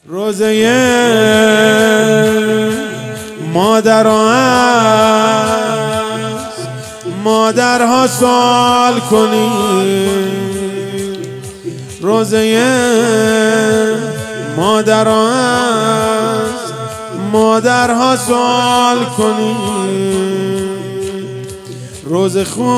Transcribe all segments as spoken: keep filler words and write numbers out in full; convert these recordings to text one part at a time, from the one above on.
روزه مادرها است، مادرها سوال کنید. روزه مادرها است، مادرها سوال کنید. روز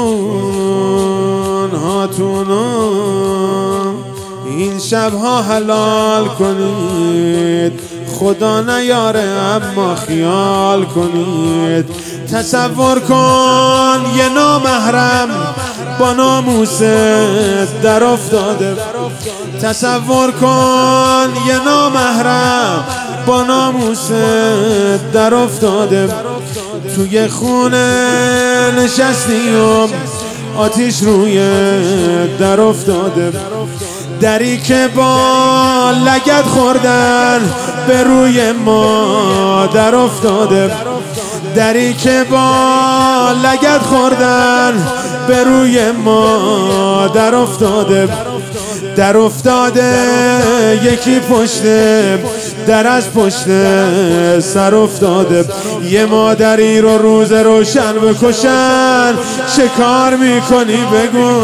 خون هاتونو این شبها حلال کنید. خدا نیاره اما خیال کنید. تصور کن یه نامحرم با ناموست در افتاده. تصور کن یه نامحرم با ناموست در افتاده. توی خونه نشستیم آتیش روی در افتاده. دری که با لگد خوردن به روی ما در افتاده. دری که با لگد خوردن به روی ما در افتاده. در افتاده یکی پشت در از پشت سر افتاده. یه مادری رو روز روشن بکشن چه کار میکنی بگو؟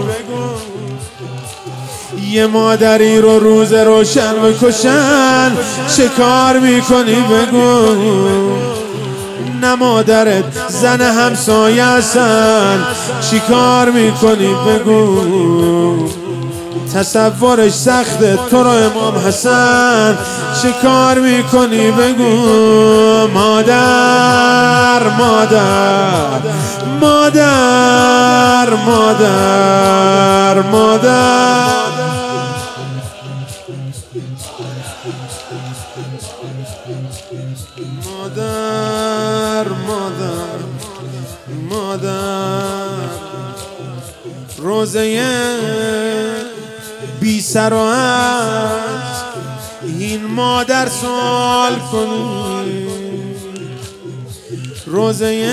یه مادری رو روز روشن بکشن چه کار میکنی بگو؟ نه مادرت زن همسایه هستن چی کار میکنی بگو؟ تصورش سخته تو رو امام حسن چه کار میکنی بگو؟ مادر مادر مادر مادر مادر مادر مادر مادر روزه بی سر و است این مادر سوال کنید. روزه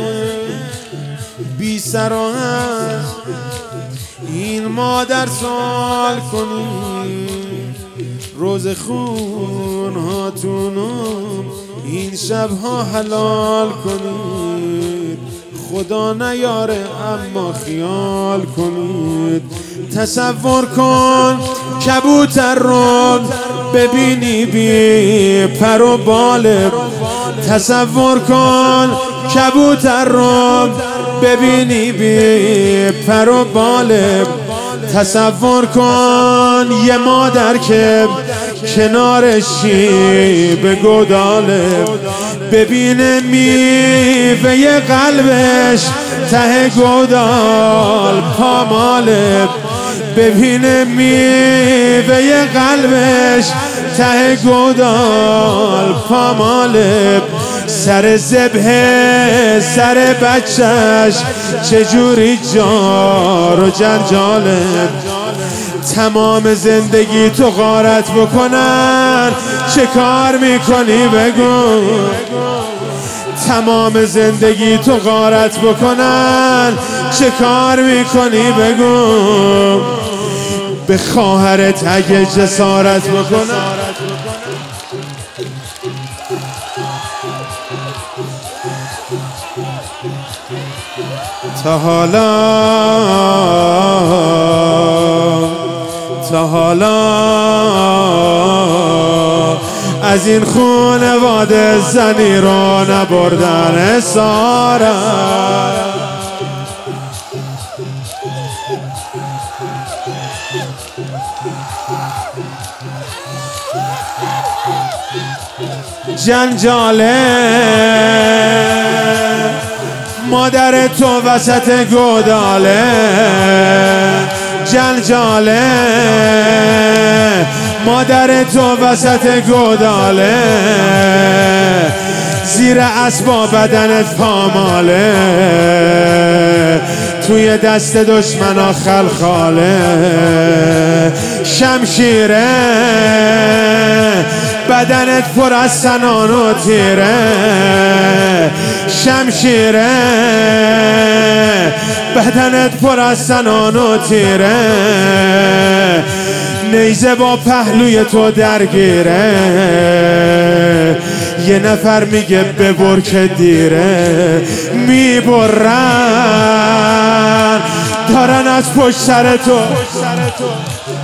بی سر و است این مادر سوال کنید. روز خون هاتونو این شبها حلال کنید. خدا نیاره اما خیال کنید. تصور کن کبوتر رو ببینی بی پر و باله. تصور کن کبوتر رو ببینی بی پر و باله. تصور کن یه مادر که کنار شیب گوداله. ببینه میوه قلبش ته گودال پاماله. ببینه میوه قلبش ته گودال پاماله. سر ذبح سر بچهش چجوری جار و جنجاله. تمام زندگی تو غارت بکنن چه کار میکنی بگو؟ تمام زندگی تو غارت بکنن چه کار میکنی بگو؟ به خواهرت اگه جسارت بکنن تا حالا تا حالا از این خونواده زنی رو نبردن اسارت. جنجاله مادر تو وسط گوداله. جنجاله مادر تو وسط گوداله. زیر اسباب بدنت پاماله. توی دست دشمنا خلخاله. شمشیره بدنت پر از سنان و تیره. شمشیره بدنت پر از سنان و تیره. نیزه با پهلوی تو درگیره، یه نفر میگه ببر که دیره، میبرن دارن از پشت سر تو.